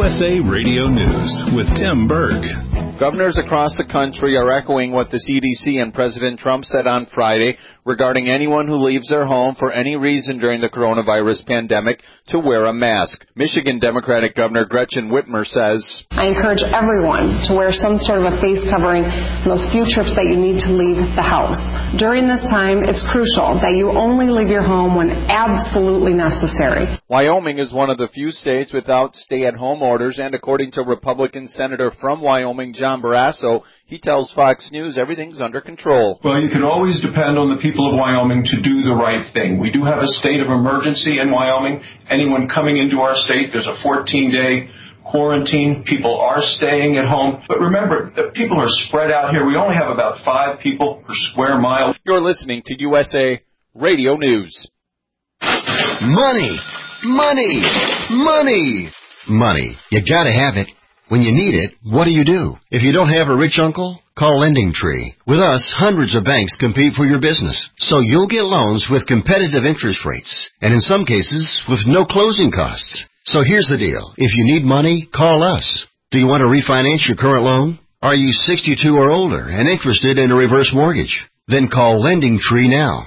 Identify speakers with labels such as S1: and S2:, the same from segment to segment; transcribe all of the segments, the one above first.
S1: USA Radio News with Tim Berg.
S2: Governors across the country are echoing what the CDC and President Trump said on Friday regarding anyone who leaves their home for any reason during the coronavirus pandemic to wear a mask. Michigan Democratic Governor Gretchen Whitmer says,
S3: I encourage everyone to wear some sort of a face covering on those few trips that you need to leave the house. During this time, it's crucial that you only leave your home when absolutely necessary.
S2: Wyoming is one of the few states without stay-at-home orders, and according to Republican Senator from Wyoming, John Barrasso, he tells Fox News everything's under control.
S4: Well, you can always depend on the people of Wyoming to do the right thing. We do have a state of emergency in Wyoming. Anyone coming into our state, there's a 14-day quarantine. People are staying at home. But remember, the people are spread out here. We only have about 5 people per square mile.
S2: You're listening to USA Radio News.
S5: Money, money, money, money. You gotta have it. When you need it, what do? If you don't have a rich uncle, call LendingTree. With us, hundreds of banks compete for your business, so you'll get loans with competitive interest rates, and in some cases, with no closing costs. So here's the deal. If you need money, call us. Do you want to refinance your current loan? Are you 62 or older and interested in a reverse mortgage? Then call LendingTree now.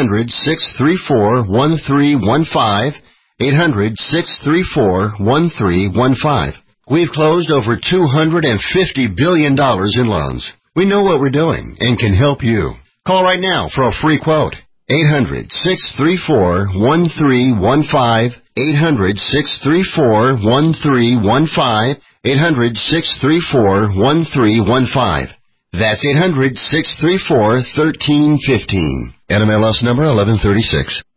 S5: 800-634-1315. 800-634-1315. We've closed over $250 billion in loans. We know what we're doing and can help you. Call right now for a free quote. 800-634-1315. 800-634-1315. 800-634-1315. That's 800-634-1315. NMLS number 1136.